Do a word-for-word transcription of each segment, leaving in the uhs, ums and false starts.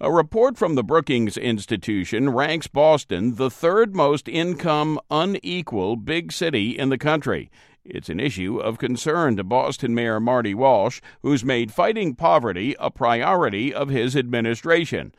A report from the Brookings Institution ranks Boston the third most income unequal big city in the country. It's an issue of concern to Boston Mayor Marty Walsh, who's made fighting poverty a priority of his administration.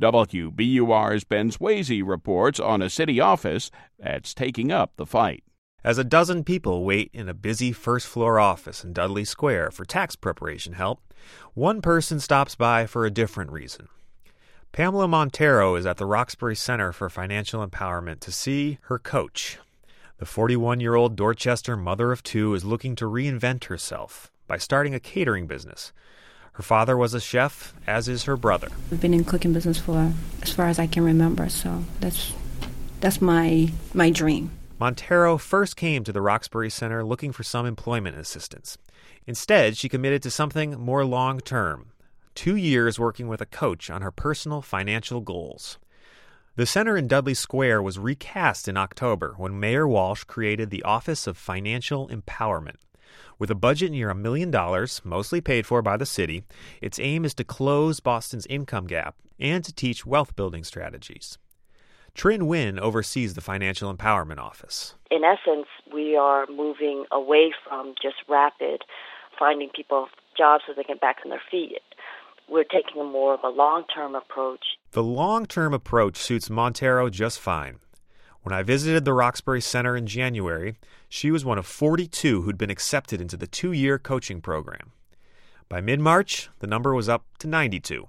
W B U R's Ben Swayze reports on a city office that's taking up the fight. As a dozen people wait in a busy first-floor office in Dudley Square for tax preparation help, one person stops by for a different reason. Pamela Montero is at the Roxbury Center for Financial Empowerment to see her coach. The forty-one-year-old Dorchester mother of two is looking to reinvent herself by starting a catering business. Her father was a chef, as is her brother. I've been in cooking business for as far as I can remember, so that's that's my my dream. Montero first came to the Roxbury Center looking for some employment assistance. Instead, she committed to something more long-term. Two years working with a coach on her personal financial goals. The center in Dudley Square was recast in October when Mayor Walsh created the Office of Financial Empowerment. With a budget near a million dollars, mostly paid for by the city, its aim is to close Boston's income gap and to teach wealth-building strategies. Trinh Nguyen oversees the Financial Empowerment Office. In essence, we are moving away from just rapid finding people jobs so they can get back on their feet. We're taking a more of a long-term approach. The long-term approach suits Montero just fine. When I visited the Roxbury Center in January, she was one of forty-two who'd been accepted into the two-year coaching program. By mid-March, the number was up to ninety-two.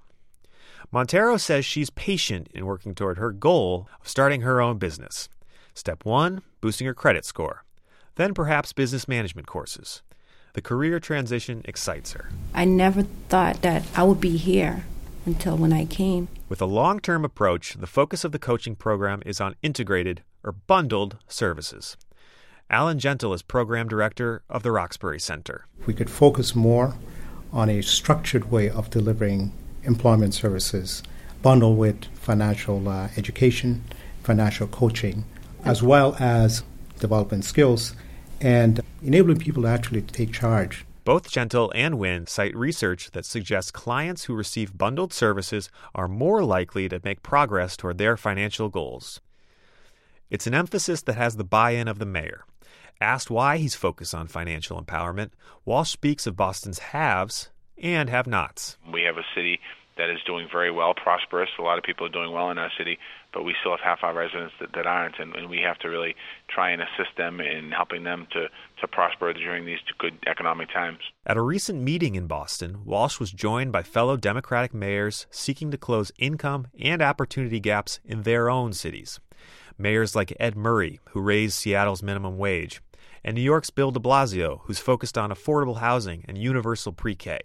Montero says she's patient in working toward her goal of starting her own business. Step one, boosting her credit score. Then perhaps business management courses. The career transition excites her. I never thought that I would be here until when I came. With a long-term approach, the focus of the coaching program is on integrated or bundled services. Alan Gentle is program director of the Roxbury Center. We could focus more on a structured way of delivering employment services, bundled with financial uh, education, financial coaching, as well as developing skills and enabling people to actually take charge. Both Gentle and Nguyen cite research that suggests clients who receive bundled services are more likely to make progress toward their financial goals. It's an emphasis that has the buy-in of the mayor. Asked why he's focused on financial empowerment, Walsh speaks of Boston's haves and have-nots. We have a city that is doing very well, prosperous. A lot of people are doing well in our city, but we still have half our residents that, that aren't, and, and we have to really try and assist them in helping them to, to prosper during these good economic times. At a recent meeting in Boston, Walsh was joined by fellow Democratic mayors seeking to close income and opportunity gaps in their own cities. Mayors like Ed Murray, who raised Seattle's minimum wage, and New York's Bill de Blasio, who's focused on affordable housing and universal pre-K.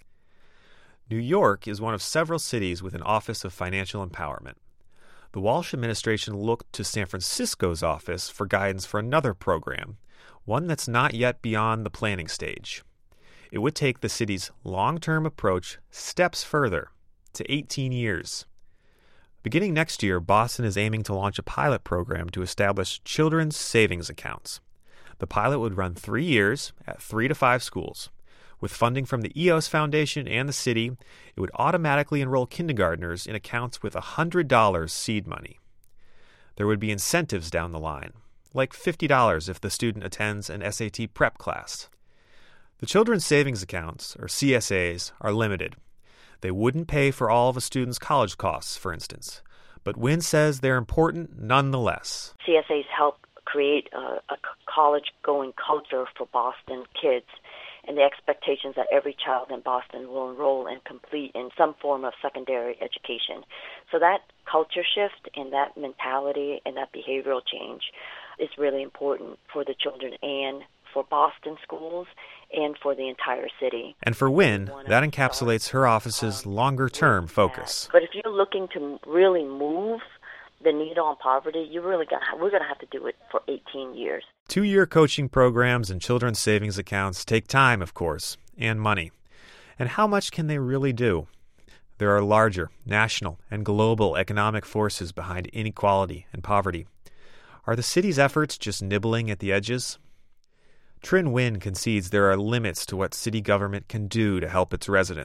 New York is one of several cities with an Office of Financial Empowerment. The Walsh administration looked to San Francisco's office for guidance for another program, one that's not yet beyond the planning stage. It would take the city's long-term approach steps further, to eighteen years. Beginning next year, Boston is aiming to launch a pilot program to establish children's savings accounts. The pilot would run three years at three to five schools. With funding from the E O S Foundation and the city, it would automatically enroll kindergartners in accounts with one hundred dollars seed money. There would be incentives down the line, like fifty dollars if the student attends an S A T prep class. The children's savings accounts, or C S As, are limited. They wouldn't pay for all of a student's college costs, for instance, but Nguyen says they're important nonetheless. C S As help create a, a college-going culture for Boston kids, and the expectations that every child in Boston will enroll and complete in some form of secondary education. So that culture shift and that mentality and that behavioral change is really important for the children and for Boston schools and for the entire city. And for Nguyen, that encapsulates her office's longer-term focus. But if you're looking to really move the needle on poverty, you really got we're going to have to do it for eighteen years. Two-year coaching programs and children's savings accounts take time, of course, and money. And how much can they really do? There are larger, national, and global economic forces behind inequality and poverty. Are the city's efforts just nibbling at the edges? Trinh Nguyen concedes there are limits to what city government can do to help its residents.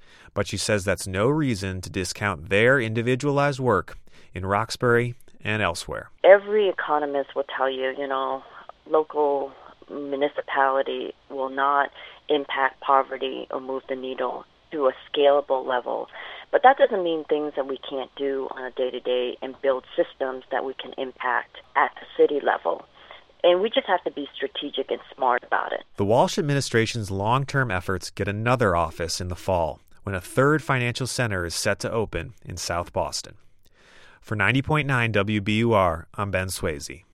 But she says that's no reason to discount their individualized work in Roxbury and elsewhere. Every economist will tell you, you know, local municipality will not impact poverty or move the needle to a scalable level. But that doesn't mean things that we can't do on a day-to-day and build systems that we can impact at the city level. And we just have to be strategic and smart about it. The Walsh administration's long-term efforts get another office in the fall, when a third financial center is set to open in South Boston. For ninety point nine W B U R, I'm Ben Swayze.